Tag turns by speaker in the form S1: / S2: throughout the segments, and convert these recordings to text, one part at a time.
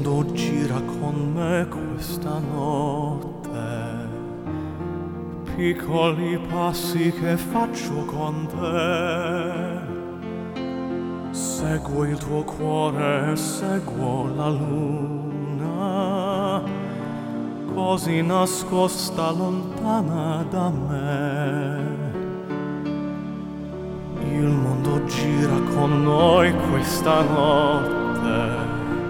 S1: mondo gira con me questa notte, piccoli passi che faccio con te. Seguo il tuo cuore, seguo la luna, così nascosta lontana da me. Il mondo gira con noi questa notte.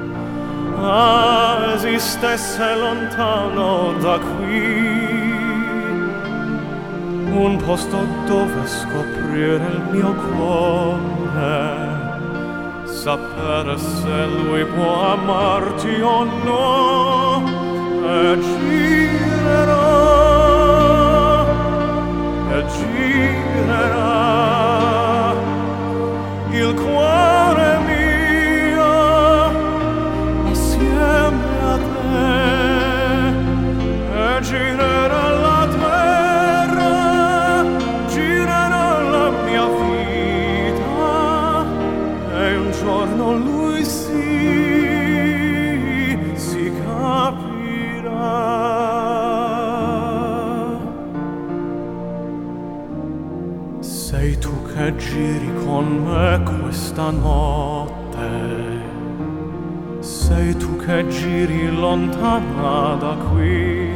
S1: Ah, esistesse lontano da qui un posto dove scoprire il mio cuore, sapere se lui può amarti o no, e girerà il cuore mio assieme a te, e girerà la terra, girerà la mia vita, e un giorno lui si capirà. Sei tu che giri con me questa notte, sei tu che giri lontana da qui,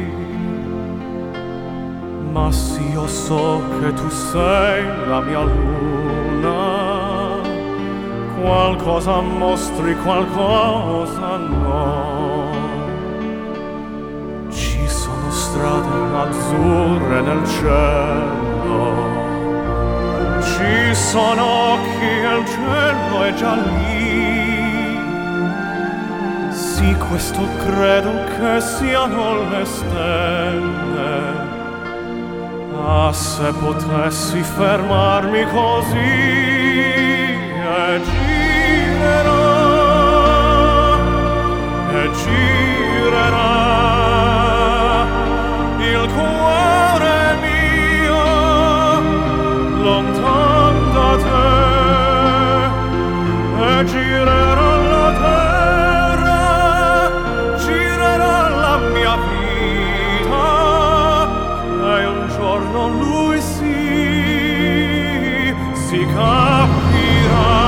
S1: ma sì, io so che tu sei la mia luna, qualcosa mostri, qualcosa no. Ci sono strade azzurre nel cielo, ci sono occhi e il cielo è già lì. Sì, questo credo che siano le stelle. Ah, se potessi fermarmi così, e girerà il cuore mio lontano da te, e girerà la terra, girerà la mia vita, e un giorno lui si capirà.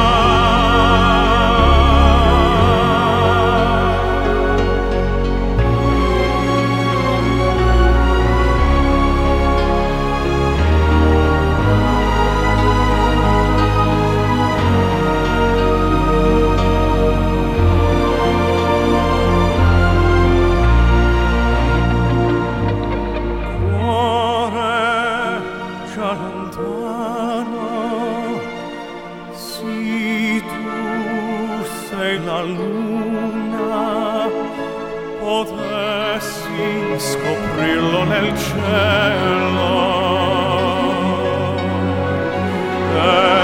S1: Sì, tu sei la luna, potessi scoprirlo nel cielo.